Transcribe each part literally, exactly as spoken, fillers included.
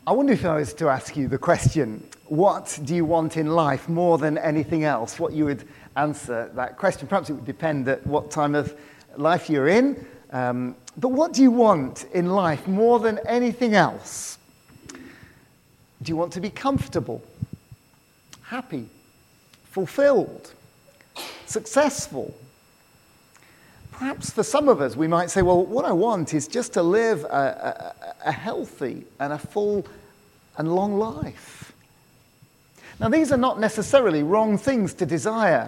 I wonder if I was to ask you the question, what do you want in life more than anything else? What you would answer that question. Perhaps it would depend at what time of life you're in. Um, but what do you want in life more than anything else? Do you want to be comfortable, happy, fulfilled, successful? Perhaps for some of us, we might say, well, what I want is just to live a, a, a healthy and a full and long life. Now, these are not necessarily wrong things to desire.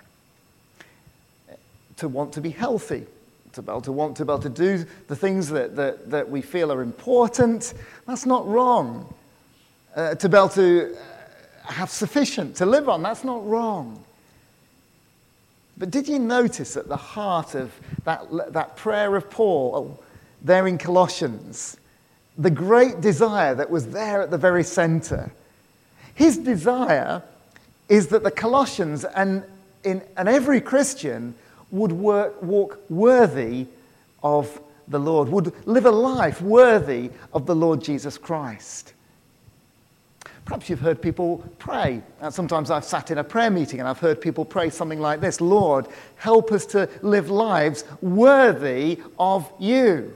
To want to be healthy, to be able to want to be able to do the things that, that, that we feel are important, that's not wrong. Uh, to be able to have sufficient to live on, that's not wrong. But did you notice at the heart of that, that prayer of Paul there in Colossians, the great desire that was there at the very center? His desire is that the Colossians and, in, and every Christian would work, walk worthy of the Lord, would live a life worthy of the Lord Jesus Christ. Perhaps you've heard people pray. And sometimes I've sat in a prayer meeting and I've heard people pray something like this: Lord, help us to live lives worthy of you.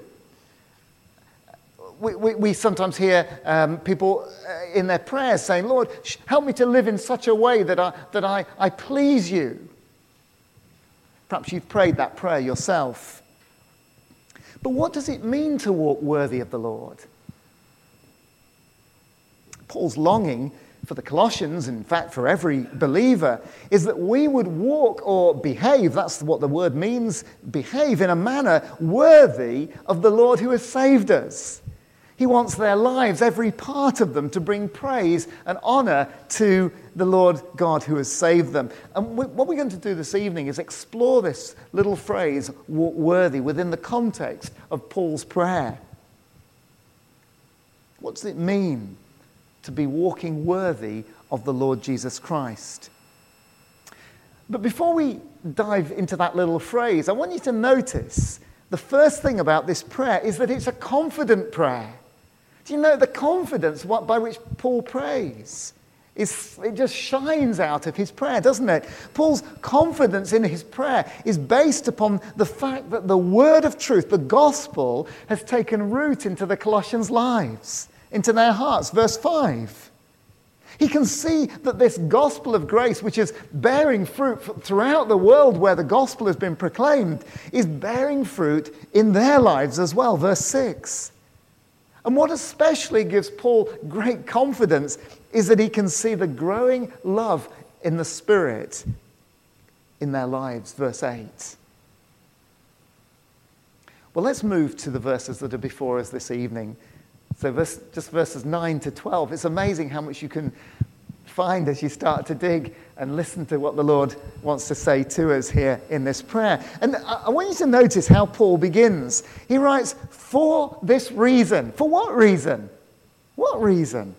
We, we, we sometimes hear um, people in their prayers saying, Lord, help me to live in such a way that I, that I, I please you. Perhaps you've prayed that prayer yourself. But what does it mean to walk worthy of the Lord? Paul's longing for the Colossians, in fact for every believer, is that we would walk or behave, that's what the word means, behave in a manner worthy of the Lord who has saved us. He wants their lives, every part of them, to bring praise and honor to the Lord God who has saved them. And we, what we're going to do this evening is explore this little phrase, walk worthy, within the context of Paul's prayer. What does it mean to be walking worthy of the Lord Jesus Christ? But before we dive into that little phrase, I want you to notice the first thing about this prayer is that it's a confident prayer. Do you know the confidence by which Paul prays? Is, it just shines out of his prayer, doesn't it? Paul's confidence in his prayer is based upon the fact that the word of truth, the gospel, has taken root into the Colossians' lives, into their hearts. Verse five. He can see that this gospel of grace, which is bearing fruit throughout the world where the gospel has been proclaimed, is bearing fruit in their lives as well. Verse six. And what especially gives Paul great confidence is that he can see the growing love in the Spirit in their lives. Verse eight. Well, let's move to the verses that are before us this evening. So verse, just verses nine to twelve. It's amazing how much you can find as you start to dig and listen to what the Lord wants to say to us here in this prayer. And I, I want you to notice how Paul begins. He writes, for this reason. For what reason? What reason?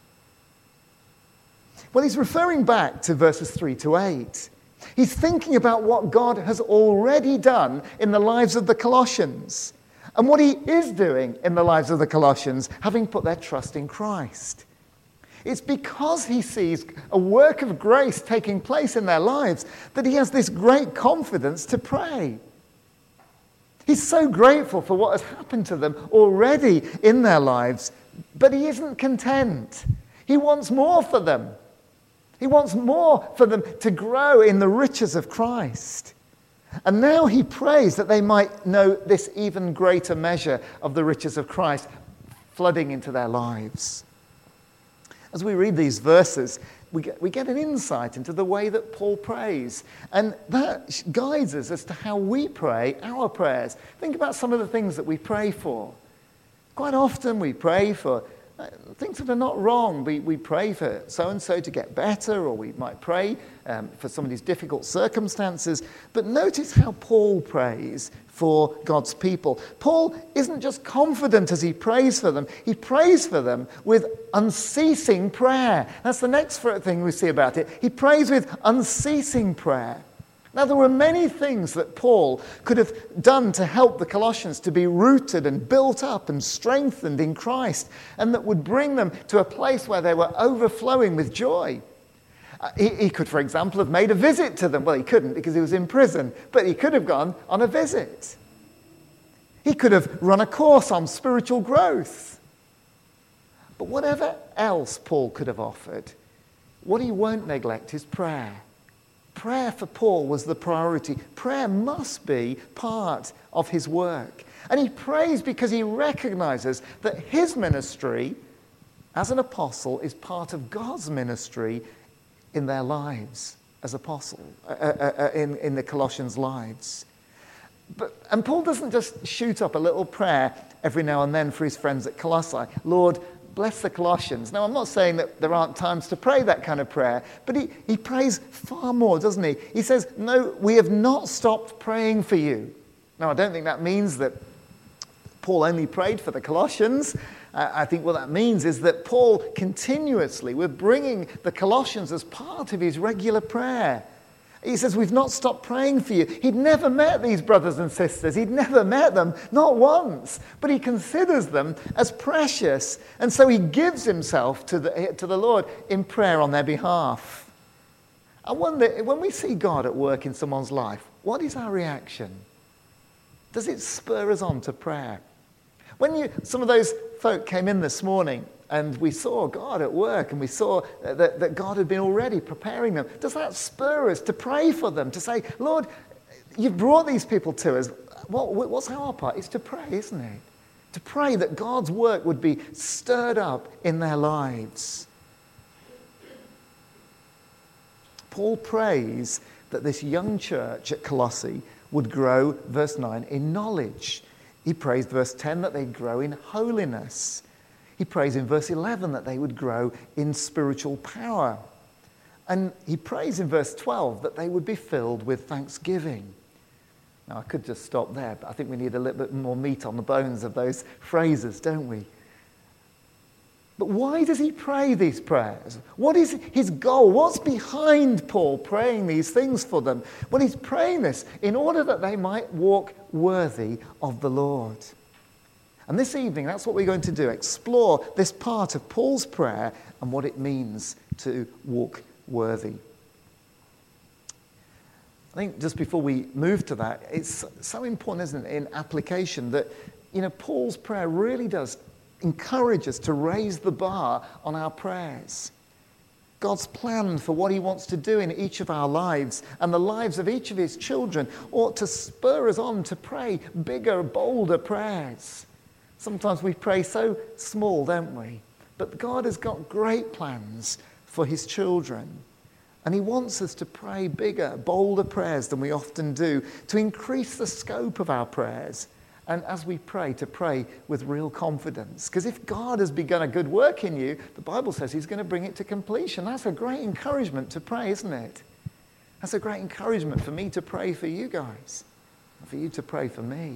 Well, he's referring back to verses three to eight. He's thinking about what God has already done in the lives of the Colossians and what he is doing in the lives of the Colossians, having put their trust in Christ. It's because he sees a work of grace taking place in their lives that he has this great confidence to pray. He's so grateful for what has happened to them already in their lives, but he isn't content. He wants more for them. He wants more for them to grow in the riches of Christ. And now he prays that they might know this even greater measure of the riches of Christ flooding into their lives. As we read these verses, we get, we get an insight into the way that Paul prays. And that guides us as to how we pray our prayers. Think about some of the things that we pray for. Quite often we pray for uh, things that are not wrong. We, we pray for so-and-so to get better, or we might pray um, for somebody's difficult circumstances. But notice how Paul prays for God's people. Paul isn't just confident as he prays for them. He prays for them with unceasing prayer. That's the next thing we see about it. He prays with unceasing prayer. Now, there were many things that Paul could have done to help the Colossians to be rooted and built up and strengthened in Christ, and that would bring them to a place where they were overflowing with joy. Uh, he, he could, for example, have made a visit to them. Well, he couldn't because he was in prison, but he could have gone on a visit. He could have run a course on spiritual growth. But whatever else Paul could have offered, what he won't neglect is prayer. Prayer for Paul was the priority. Prayer must be part of his work. And he prays because he recognizes that his ministry as an apostle is part of God's ministry in their lives as apostle, uh, uh, uh, in, in the Colossians' lives. But, and Paul doesn't just shoot up a little prayer every now and then for his friends at Colossae. Lord, bless the Colossians. Now, I'm not saying that there aren't times to pray that kind of prayer, but he, he prays far more, doesn't he? He says, no, we have not stopped praying for you. Now, I don't think that means that Paul only prayed for the Colossians. Uh, I think what that means is that Paul continuously, we're bringing the Colossians as part of his regular prayer. He says, we've not stopped praying for you. He'd never met these brothers and sisters. He'd never met them, not once. But he considers them as precious. And so he gives himself to the, to the Lord in prayer on their behalf. I wonder, when we see God at work in someone's life, what is our reaction? Does it spur us on to prayer? When you, some of those folk came in this morning, and we saw God at work, and we saw that, that God had been already preparing them, does that spur us to pray for them, to say, Lord, you've brought these people to us. What, what's our part? It's to pray, isn't it? To pray that God's work would be stirred up in their lives. Paul prays that this young church at Colossae would grow, verse nine, in knowledge. He prays, verse ten, that they'd grow in holiness. He prays in verse eleven that they would grow in spiritual power. And he prays in verse twelve that they would be filled with thanksgiving. Now, I could just stop there, but I think we need a little bit more meat on the bones of those phrases, don't we? But why does he pray these prayers? What is his goal? What's behind Paul praying these things for them? Well, he's praying this in order that they might walk worthy of the Lord. And this evening, that's what we're going to do, explore this part of Paul's prayer and what it means to walk worthy. I think just before we move to that, it's so important, isn't it, in application that, you know, Paul's prayer really does encourage us to raise the bar on our prayers. God's plan for what he wants to do in each of our lives and the lives of each of his children ought to spur us on to pray bigger, bolder prayers. Sometimes we pray so small, don't we? But God has got great plans for his children. And he wants us to pray bigger, bolder prayers than we often do, to increase the scope of our prayers. And as we pray, to pray with real confidence. Because if God has begun a good work in you, the Bible says he's going to bring it to completion. That's a great encouragement to pray, isn't it? That's a great encouragement for me to pray for you guys, and for you to pray for me.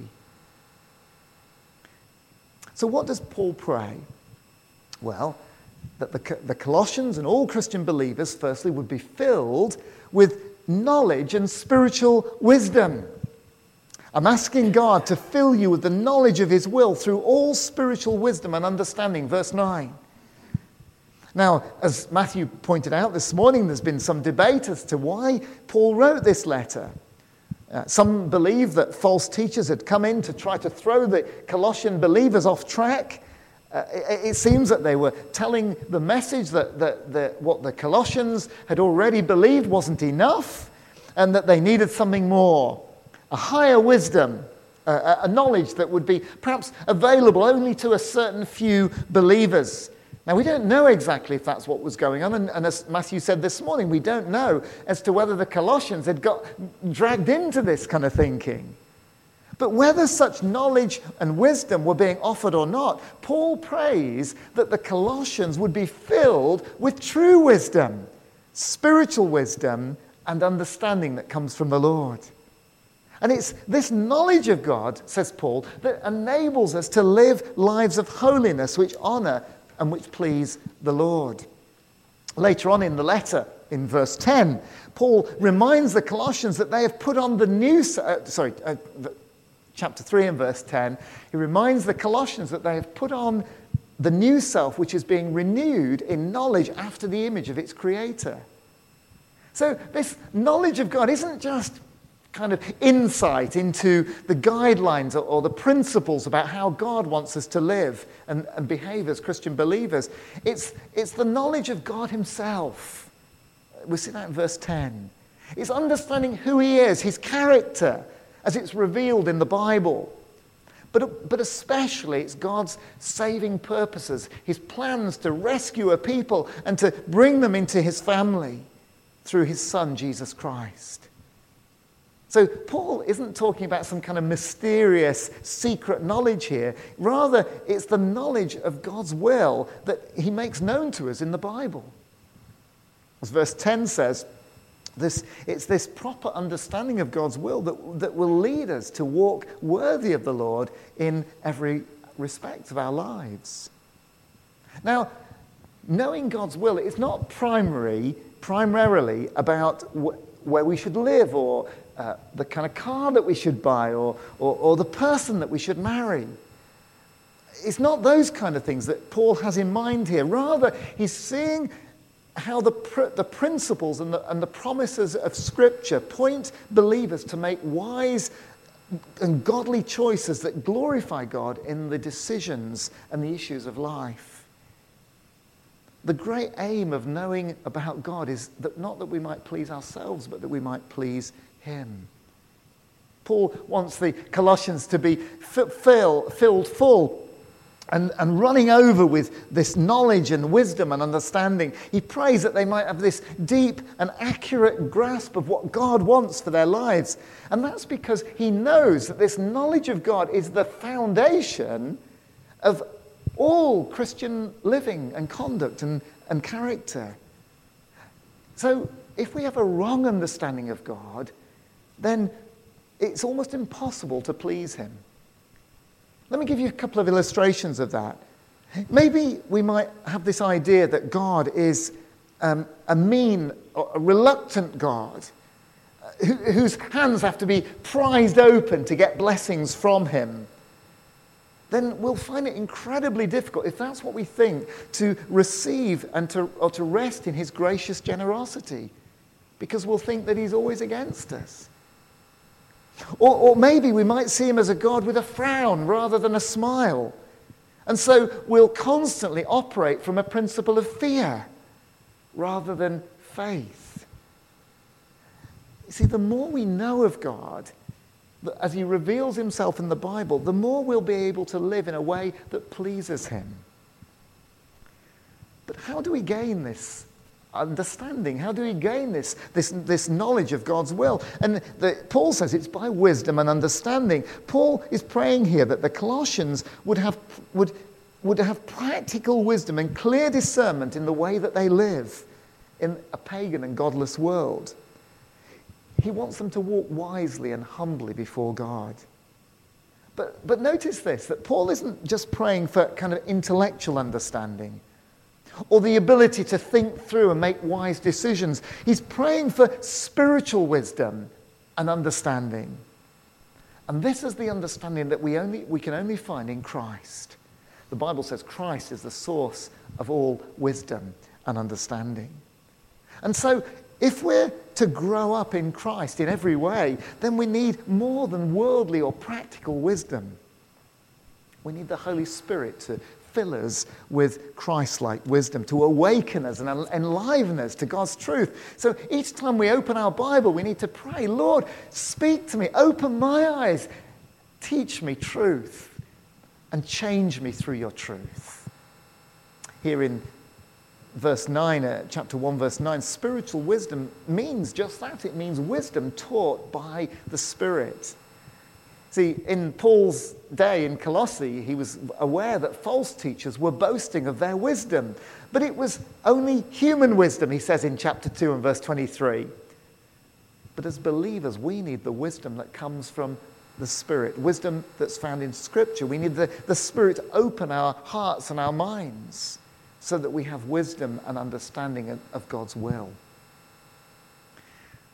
So what does Paul pray? Well, that the, the Colossians and all Christian believers, firstly, would be filled with knowledge and spiritual wisdom. I'm asking God to fill you with the knowledge of his will through all spiritual wisdom and understanding. Verse nine. Now, as Matthew pointed out this morning, there's been some debate as to why Paul wrote this letter. Uh, some believe that false teachers had come in to try to throw the Colossian believers off track. Uh, it, it seems that they were telling the message that, that, that what the Colossians had already believed wasn't enough, and that they needed something more. A higher wisdom, uh, a knowledge that would be perhaps available only to a certain few believers. Now, we don't know exactly if that's what was going on, and, and as Matthew said this morning, we don't know as to whether the Colossians had got dragged into this kind of thinking. But whether such knowledge and wisdom were being offered or not, Paul prays that the Colossians would be filled with true wisdom, spiritual wisdom, and understanding that comes from the Lord. And it's this knowledge of God, says Paul, that enables us to live lives of holiness which honor and which please the Lord. Later on in the letter, in verse ten, Paul reminds the Colossians that they have put on the new, uh, sorry, uh, chapter three and verse ten, he reminds the Colossians that they have put on the new self, which is being renewed in knowledge after the image of its creator. So this knowledge of God isn't just kind of insight into the guidelines or, or the principles about how God wants us to live and, and behave as Christian believers. It's, it's the knowledge of God himself. We see that in verse ten. It's understanding who he is, his character, as it's revealed in the Bible. But, but especially it's God's saving purposes, his plans to rescue a people and to bring them into his family through his Son, Jesus Christ. So Paul isn't talking about some kind of mysterious, secret knowledge here. Rather, it's the knowledge of God's will that he makes known to us in the Bible. As verse ten says, this, it's this proper understanding of God's will that, that will lead us to walk worthy of the Lord in every respect of our lives. Now, knowing God's will is not primary, primarily about wh- where we should live or uh, the kind of car that we should buy or, or, or the person that we should marry. It's not those kind of things that Paul has in mind here. Rather, he's seeing how the, pr- the principles and the, and the promises of Scripture point believers to make wise and godly choices that glorify God in the decisions and the issues of life. The great aim of knowing about God is that not that we might please ourselves, but that we might please him. Paul wants the Colossians to be f- fill, filled full and, and running over with this knowledge and wisdom and understanding. He prays that they might have this deep and accurate grasp of what God wants for their lives. And that's because he knows that this knowledge of God is the foundation of all Christian living and conduct and, and character. So if we have a wrong understanding of God, then it's almost impossible to please him. Let me give you a couple of illustrations of that. Maybe we might have this idea that God is um, a mean, or a reluctant God, who, whose hands have to be prized open to get blessings from him. Then we'll find it incredibly difficult, if that's what we think, to receive and to, or to rest in his gracious generosity, because we'll think that he's always against us. Or, or maybe we might see him as a God with a frown rather than a smile. And so we'll constantly operate from a principle of fear rather than faith. You see, the more we know of God, as he reveals himself in the Bible, the more we'll be able to live in a way that pleases him. But how do we gain this understanding? How do we gain this, this, this knowledge of God's will? And the, Paul says it's by wisdom and understanding. Paul is praying here that the Colossians would have, would, would have practical wisdom and clear discernment in the way that they live in a pagan and godless world. He wants them to walk wisely and humbly before God. But, but notice this, that Paul isn't just praying for kind of intellectual understanding or the ability to think through and make wise decisions. He's praying for spiritual wisdom and understanding. And this is the understanding that we, only, we can only find in Christ. The Bible says Christ is the source of all wisdom and understanding. And so, if we're to grow up in Christ in every way, then we need more than worldly or practical wisdom. We need the Holy Spirit to fill us with Christ-like wisdom, to awaken us and enliven us to God's truth. So each time we open our Bible, we need to pray, Lord, speak to me, open my eyes, teach me truth, and change me through your truth. Here in Verse nine, uh, chapter one, verse nine, spiritual wisdom means just that. It means wisdom taught by the Spirit. See, in Paul's day in Colossae, he was aware that false teachers were boasting of their wisdom. But it was only human wisdom, he says in chapter two and verse twenty-three. But as believers, we need the wisdom that comes from the Spirit, wisdom that's found in Scripture. We need the, the Spirit to open our hearts and our minds, so that we have wisdom and understanding of God's will.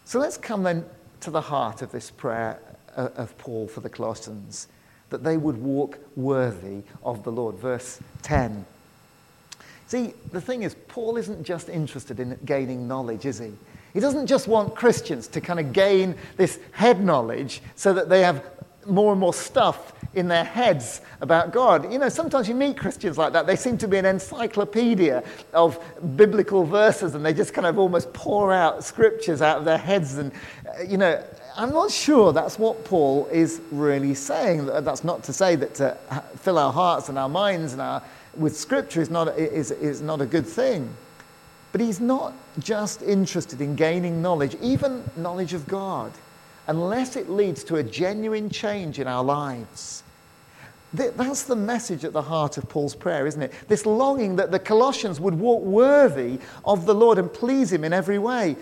So let's come then to the heart of this prayer of Paul for the Colossians, that they would walk worthy of the Lord. Verse ten. See, the thing is, Paul isn't just interested in gaining knowledge, is he? He doesn't just want Christians to kind of gain this head knowledge so that they have more and more stuff in their heads about God. You know, sometimes you meet Christians like that. They seem to be an encyclopedia of biblical verses, and they just kind of almost pour out scriptures out of their heads. And, uh, you know, I'm not sure that's what Paul is really saying. That's not to say that to fill our hearts and our minds and our, with scripture is not, is, is not a good thing. But he's not just interested in gaining knowledge, even knowledge of God, unless it leads to a genuine change in our lives. That's the message at the heart of Paul's prayer, isn't it? This longing that the Colossians would walk worthy of the Lord and please him in every way.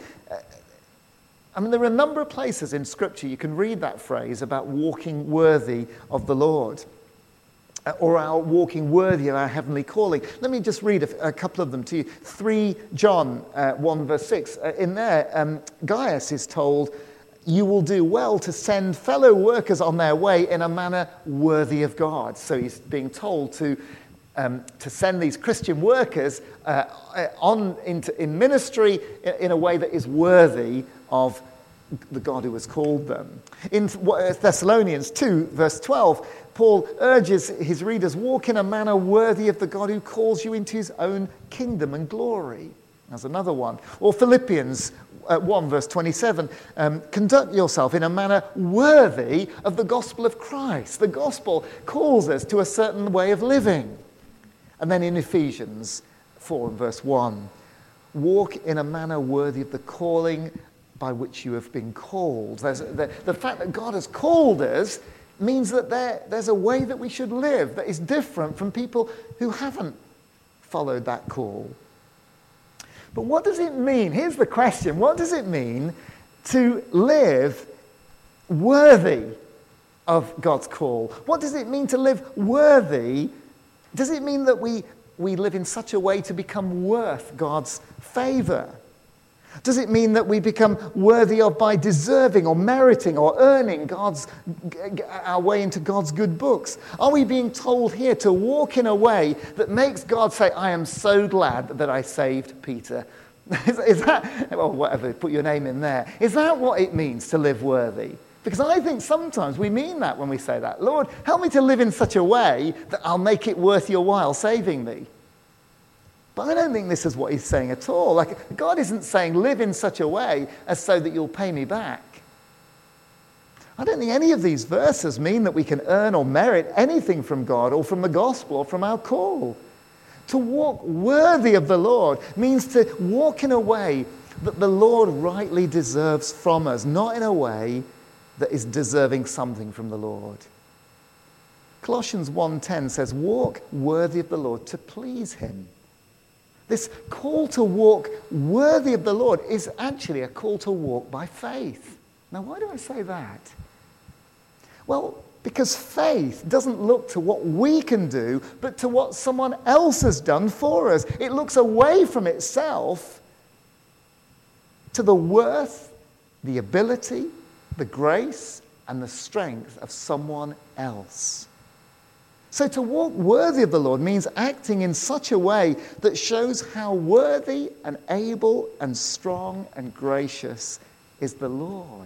I mean, there are a number of places in Scripture you can read that phrase about walking worthy of the Lord, or our walking worthy of our heavenly calling. Let me just read a, a couple of them to you. Three John uh, one verse six. Uh, in there, um, Gaius is told, you will do well to send fellow workers on their way in a manner worthy of God. So he's being told to um, to send these Christian workers uh, on into in ministry in, in a way that is worthy of the God who has called them. In Thessalonians two verse twelve, Paul urges his readers, walk in a manner worthy of the God who calls you into his own kingdom and glory. That's another one. Or Philippians uh, one verse twenty-seven, um, conduct yourself in a manner worthy of the gospel of Christ. The gospel calls us to a certain way of living. And then in Ephesians four and verse one, walk in a manner worthy of the calling by which you have been called. There's, the, the fact that God has called us means that there, there's a way that we should live that is different from people who haven't followed that call. But what does it mean? Here's the question. What does it mean to live worthy of God's call? What does it mean to live worthy? Does it mean that we, we live in such a way to become worth God's favor? Does it mean that we become worthy of by deserving or meriting or earning God's, our way into God's good books? Are we being told here to walk in a way that makes God say, I am so glad that I saved Peter? Is, is that, well, whatever, put your name in there. Is that what it means to live worthy? Because I think sometimes we mean that when we say that. Lord, help me to live in such a way that I'll make it worth your while saving me. But I don't think this is what he's saying at all. Like, God isn't saying live in such a way as so that you'll pay me back. I don't think any of these verses mean that we can earn or merit anything from God or from the gospel or from our call. To walk worthy of the Lord means to walk in a way that the Lord rightly deserves from us, not in a way that is deserving something from the Lord. Colossians one ten says, walk worthy of the Lord to please him. This call to walk worthy of the Lord is actually a call to walk by faith. Now, why do I say that? Well, because faith doesn't look to what we can do, but to what someone else has done for us. It looks away from itself to the worth, the ability, the grace, and the strength of someone else. So to walk worthy of the Lord means acting in such a way that shows how worthy and able and strong and gracious is the Lord.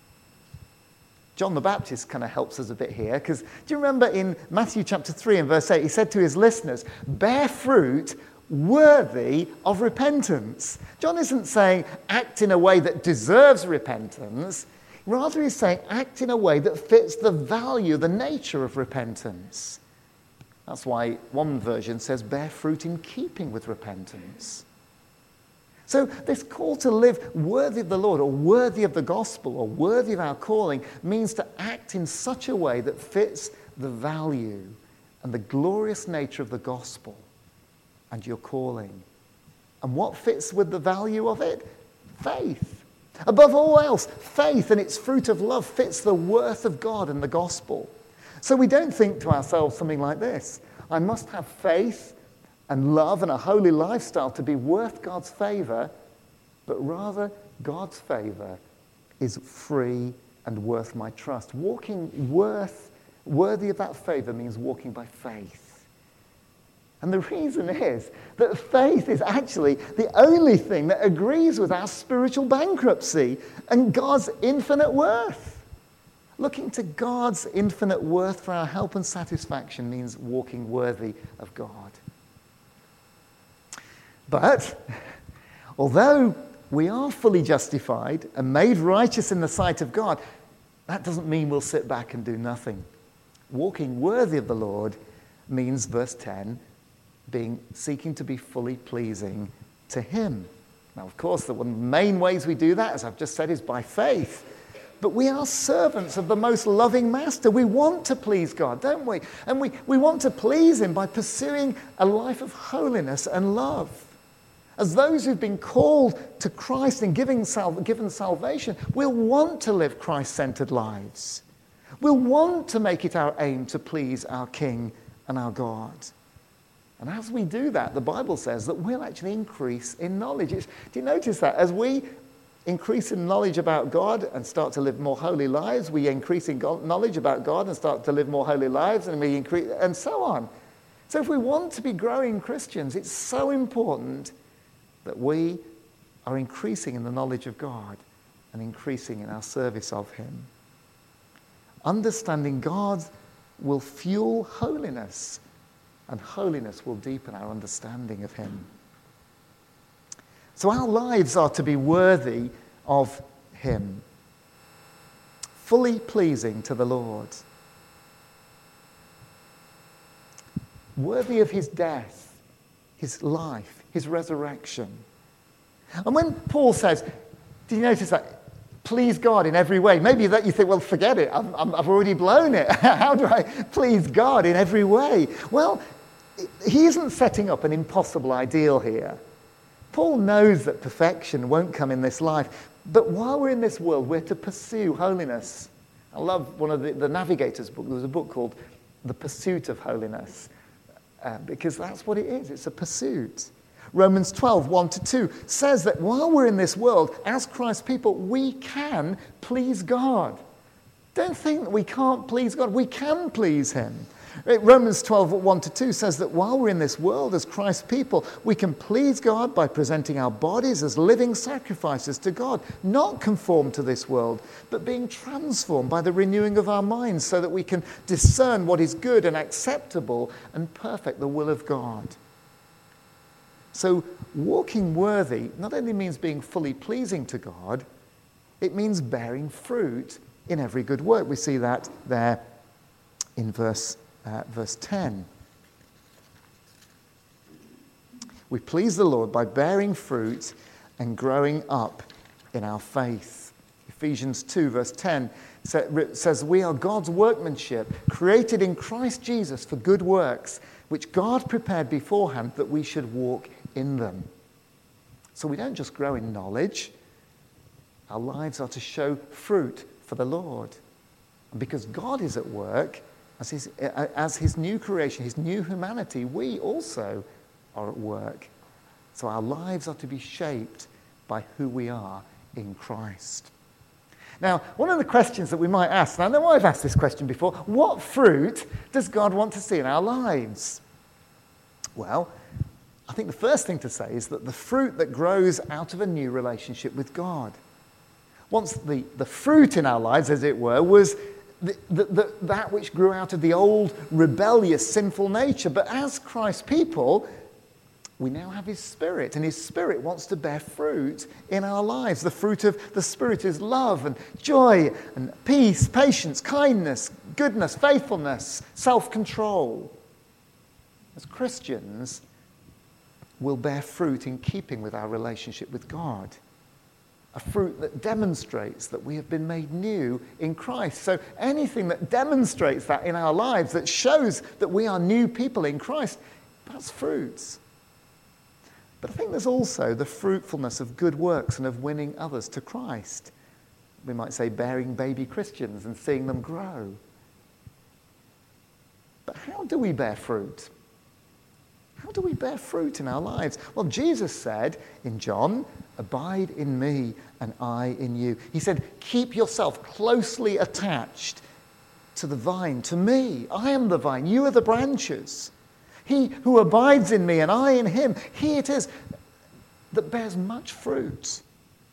John the Baptist kind of helps us a bit here, because do you remember in Matthew chapter three and verse eight, he said to his listeners, bear fruit worthy of repentance. John isn't saying act in a way that deserves repentance. Rather, he's saying act in a way that fits the value, the nature of repentance. That's why one version says bear fruit in keeping with repentance. So this call to live worthy of the Lord or worthy of the gospel or worthy of our calling means to act in such a way that fits the value and the glorious nature of the gospel and your calling. And what fits with the value of it? Faith. Above all else, faith and its fruit of love fits the worth of God and the gospel. So we don't think to ourselves something like this: I must have faith and love and a holy lifestyle to be worth God's favor, but rather God's favor is free and worth my trust. Walking worth, worthy of that favor means walking by faith. And the reason is that faith is actually the only thing that agrees with our spiritual bankruptcy and God's infinite worth. Looking to God's infinite worth for our help and satisfaction means walking worthy of God. But although we are fully justified and made righteous in the sight of God, that doesn't mean we'll sit back and do nothing. Walking worthy of the Lord means, verse ten, being seeking to be fully pleasing to him. Now, of course, the one of the main ways we do that, as I've just said, is by faith. But we are servants of the most loving master. We want to please God, don't we? And we, we want to please him by pursuing a life of holiness and love. As those who've been called to Christ and giving sal- given salvation, we'll want to live Christ-centered lives. We'll want to make it our aim to please our King and our God. And as we do that, the Bible says that we'll actually increase in knowledge. It's, do you notice that? As we increase in knowledge about God and start to live more holy lives, we increase in God, knowledge about God and start to live more holy lives, and we increase, and so on. So if we want to be growing Christians, it's so important that we are increasing in the knowledge of God and increasing in our service of him. Understanding God will fuel holiness, and holiness will deepen our understanding of him. So our lives are to be worthy of him, fully pleasing to the Lord, worthy of his death, his life, his resurrection. And when Paul says, do you notice that? Please God in every way. Maybe that you think, well, forget it. I've, I've already blown it. How do I please God in every way? Well, he isn't setting up an impossible ideal here. Paul knows that perfection won't come in this life. But while we're in this world, we're to pursue holiness. I love one of the, the Navigator's book. There was a book called The Pursuit of Holiness. Uh, because that's what it is. It's a pursuit. Romans twelve, one to two says that while we're in this world, as Christ's people, we can please God. Don't think that we can't please God. We can please him. Romans twelve, one to two says that while we're in this world as Christ's people, we can please God by presenting our bodies as living sacrifices to God, not conformed to this world, but being transformed by the renewing of our minds so that we can discern what is good and acceptable and perfect, the will of God. So walking worthy not only means being fully pleasing to God, it means bearing fruit in every good work. We see that there in verse, uh, verse ten. We please the Lord by bearing fruit and growing up in our faith. Ephesians two, verse ten says, we are God's workmanship, created in Christ Jesus for good works, which God prepared beforehand that we should walk in them. So we don't just grow in knowledge. Our lives are to show fruit for the Lord. And because God is at work, as his, as his new creation, his new humanity, we also are at work. So our lives are to be shaped by who we are in Christ. Now, one of the questions that we might ask, and I know I've asked this question before, what fruit does God want to see in our lives? Well, I think the first thing to say is that the fruit that grows out of a new relationship with God. Once the, the fruit in our lives, as it were, was the, the, the, that which grew out of the old rebellious, sinful nature. But as Christ's people, we now have his Spirit, and his Spirit wants to bear fruit in our lives. The fruit of the Spirit is love and joy and peace, patience, kindness, goodness, faithfulness, self-control. As Christians, we'll bear fruit in keeping with our relationship with God. A fruit that demonstrates that we have been made new in Christ. So anything that demonstrates that in our lives, that shows that we are new people in Christ, that's fruits. But I think there's also the fruitfulness of good works and of winning others to Christ. We might say bearing baby Christians and seeing them grow. But how do we bear fruit? How do we bear fruit in our lives? Well, Jesus said in John Abide in me and I in you. He said, keep yourself closely attached to the vine, to me. I am the vine, you are the branches. He who abides in me and I in him, he it is that bears much fruit.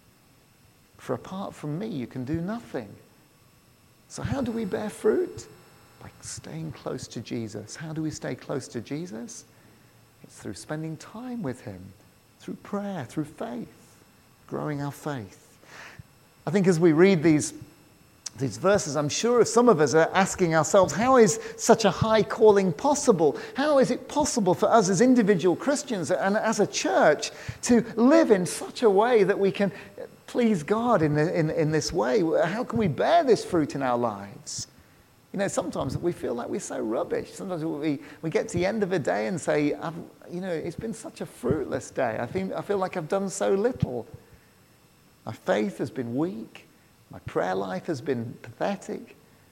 For apart from me, you can do nothing. So how do we bear fruit? By staying close to Jesus. How do we stay close to Jesus? It's through spending time with him, through prayer, through faith, growing our faith. I think as we read these, these verses, I'm sure some of us are asking ourselves, how is such a high calling possible? How is it possible for us as individual Christians and as a church to live in such a way that we can please God in, the, in, in this way? How can we bear this fruit in our lives? You know, sometimes we feel like we're so rubbish. Sometimes we, we get to the end of a day and say, I've, you know, it's been such a fruitless day. I feel, I feel like I've done so little. My faith has been weak. My prayer life has been pathetic.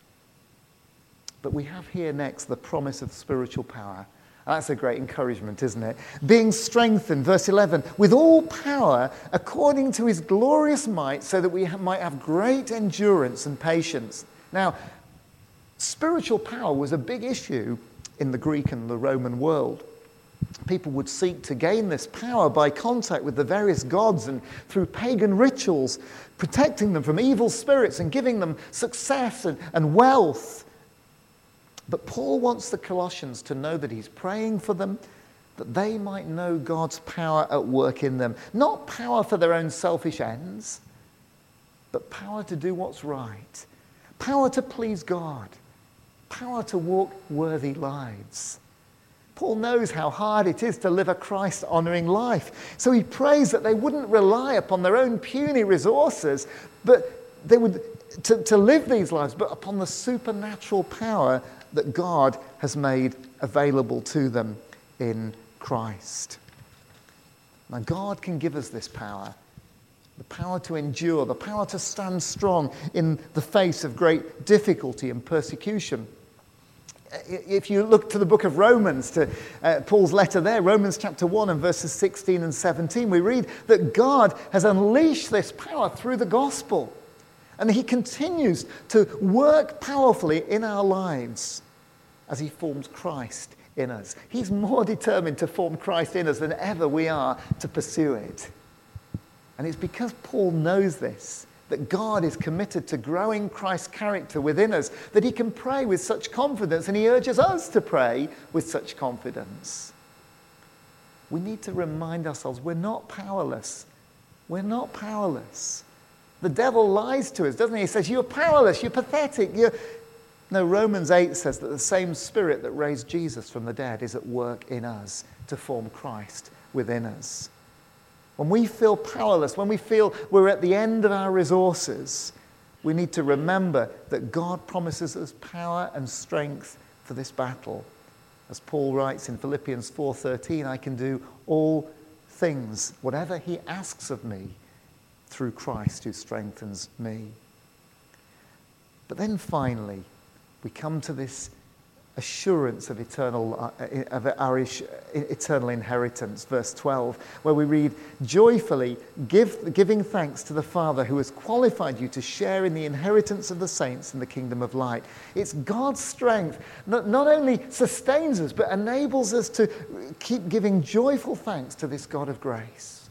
But we have here next the promise of spiritual power. And that's a great encouragement, isn't it? Being strengthened, verse eleven, with all power according to his glorious might, so that we might have great endurance and patience. Now, spiritual power was a big issue in the Greek and the Roman world. People would seek to gain this power by contact with the various gods and through pagan rituals, protecting them from evil spirits and giving them success and, and wealth. But Paul wants the Colossians to know that he's praying for them, that they might know God's power at work in them. Not power for their own selfish ends, but power to do what's right. Power to please God. Power to walk worthy lives. Paul knows how hard it is to live a Christ-honoring life. So he prays that they wouldn't rely upon their own puny resources, but they would to, to live these lives, but upon the supernatural power that God has made available to them in Christ. Now, God can give us this power. The power to endure, the power to stand strong in the face of great difficulty and persecution. If you look to the book of Romans, to uh, Paul's letter there, Romans chapter one and verses sixteen and seventeen, we read that God has unleashed this power through the gospel. And he continues to work powerfully in our lives as he forms Christ in us. He's more determined to form Christ in us than ever we are to pursue it. And it's because Paul knows this, that God is committed to growing Christ's character within us, that he can pray with such confidence, and he urges us to pray with such confidence. We need to remind ourselves we're not powerless. We're not powerless. The devil lies to us, doesn't he? He says, you're powerless, you're pathetic. You're... No, Romans eight says that the same Spirit that raised Jesus from the dead is at work in us to form Christ within us. When we feel powerless, when we feel we're at the end of our resources, we need to remember that God promises us power and strength for this battle. As Paul writes in Philippians four thirteen, I can do all things, whatever he asks of me, through Christ who strengthens me. But then finally, we come to this assurance of eternal uh, of our eternal inheritance, verse twelve, where we read, joyfully give, giving thanks to the Father who has qualified you to share in the inheritance of the saints in the kingdom of light. It's God's strength that not only sustains us, but enables us to keep giving joyful thanks to this God of grace.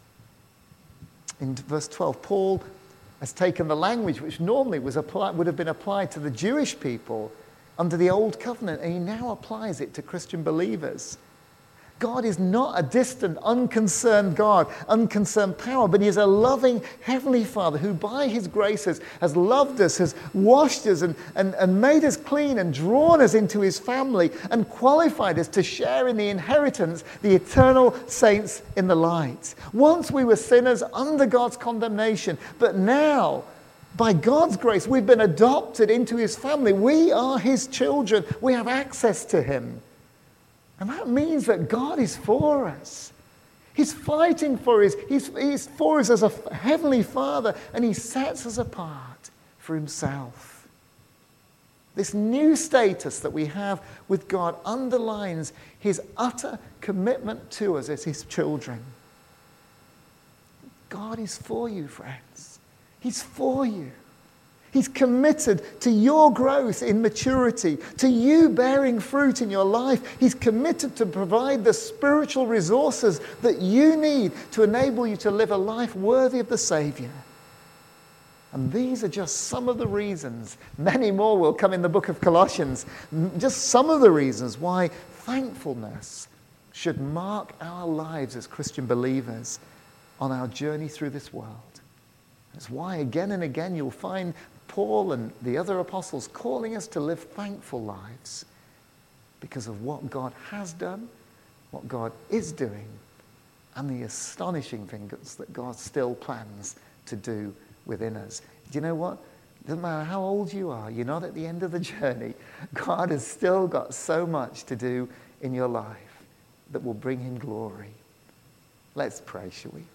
In verse twelve, Paul has taken the language which normally was applied, would have been applied to the Jewish people under the old covenant, and he now applies it to Christian believers. God is not a distant, unconcerned God, unconcerned power, but he is a loving heavenly Father who by his graces has loved us, has washed us and, and, and made us clean and drawn us into his family and qualified us to share in the inheritance, the eternal saints in the light. Once we were sinners under God's condemnation, but now, by God's grace, we've been adopted into his family. We are his children. We have access to him. And that means that God is for us. He's fighting for us. He's, he's for us as a heavenly Father, and he sets us apart for himself. This new status that we have with God underlines his utter commitment to us as his children. God is for you, friends. He's for you. He's committed to your growth in maturity, to you bearing fruit in your life. He's committed to provide the spiritual resources that you need to enable you to live a life worthy of the Savior. And these are just some of the reasons. Many more will come in the book of Colossians. Just some of the reasons why thankfulness should mark our lives as Christian believers on our journey through this world. That's why again and again you'll find Paul and the other apostles calling us to live thankful lives because of what God has done, what God is doing, and the astonishing things that God still plans to do within us. Do you know what? It doesn't matter how old you are, you're not at the end of the journey. God has still got so much to do in your life that will bring him glory. Let's pray, shall we?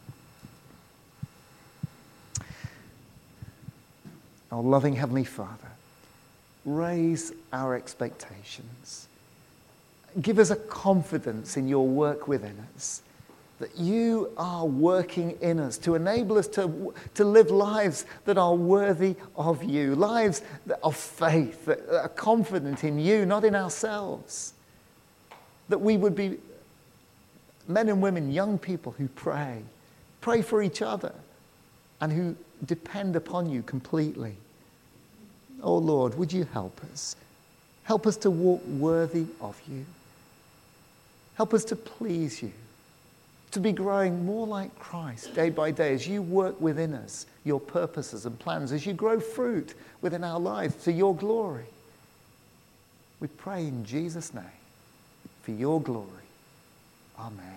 Our loving Heavenly Father, raise our expectations. Give us a confidence in your work within us, that you are working in us to enable us to, to live lives that are worthy of you, lives of faith, that are confident in you, not in ourselves. That we would be men and women, young people who pray, pray for each other, and who depend upon you completely. Oh Lord, would you help us? Help us to walk worthy of you. Help us to please you, to be growing more like Christ day by day as you work within us, your purposes and plans, as you grow fruit within our lives for your glory. We pray in Jesus' name, for your glory. Amen.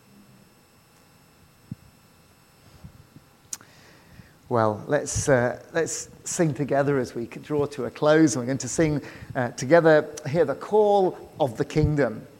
Well, let's, uh, let's sing together as we draw to a close. We're going to sing uh, together, hear the call of the kingdom.